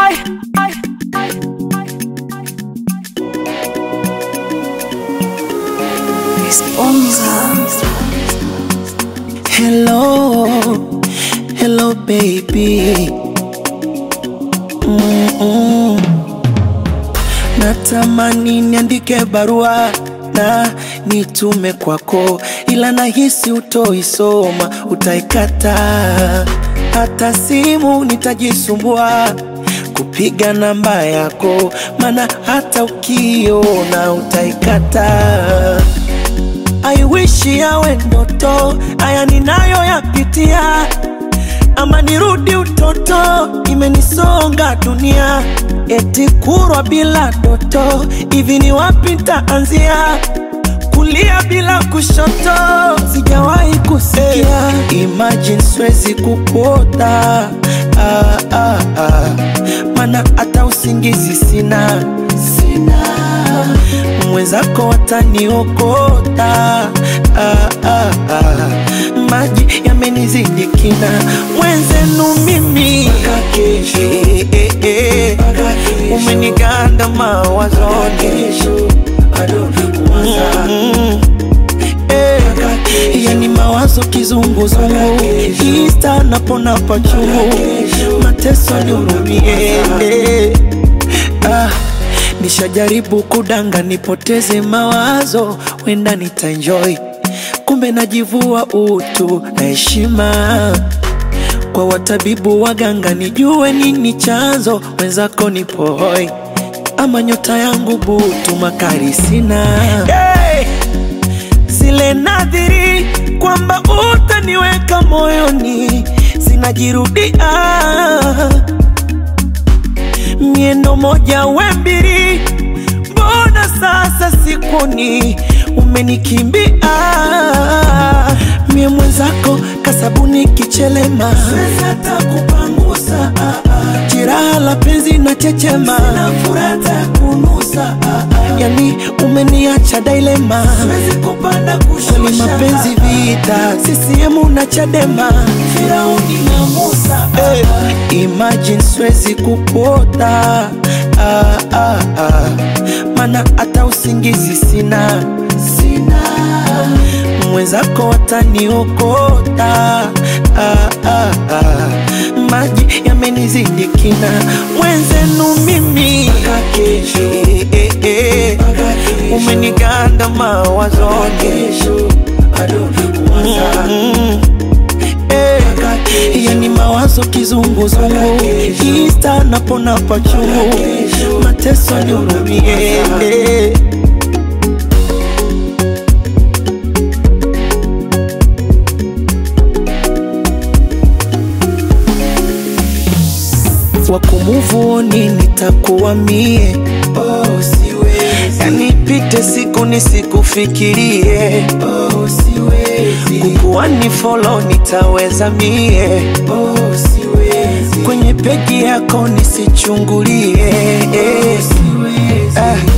Hello, hello baby. Natamani niandike barua na nitume kwako, ila nahisi utoisoma, utaikata. Hata simu nitajisumbua kupiga namba yako, maana hata ukiona utaikata. I wish yawe ndoto, haya ninayo yapitia, ama nirudi utoto, imenisonga dunia. Eti kurwa bila doto, hivi ni wapi nitaanzia? Kulia bila kushoto, sijawahi kusikia. Imagine siwezi kukuota, mana hata usingizi sina. Mwenzako wataniokota, maji yamenizidi kina. Mwenzenu mimi umeniganda mawazoni, yani mawazo kizunguzungu, Insta napona pachungu, mateso nihurumie. Nishajaribu kudanga nipoteze mawazo, wenda nitaenjoy, kumbe najivua utu na heshima. Kwa watabibu waganga nijue nini chanzo, wenzako nipo hoi, ama nyota yangu butu, makari sina. Zile nadhiri kwamba utaniweka moyoni zinajirudia, miendo moja wembiri, mbona sasa sikuni umenikimbia? Mie mwenzako kasabuni kichelema, siwezi hata kupangusa. Jiraha la penzi na chechema, sina furata kunusa. Yani umeniacha dilema, siwezi kupanda kushusha. Kweli mapenzi vita, CCM na Chadema, Firauni na Musa. Imagine siwezi kukuota, mana hata usingizi sina. Mwenzako wataniokota, maji yamenizidi kina. Mwenzenu mimi umeniganda mawazoni, yani mawazo kizunguzungu, Insta napona pachungu, mateso nihurumie. Wakumuvuni nitakuwa mie, siwezi. Yani pite siku nisikufikirie, siwezi. Kukuwa ni follow nitaweza mie, siwezi. Kwenye peji yako nisichungulie, siwezi.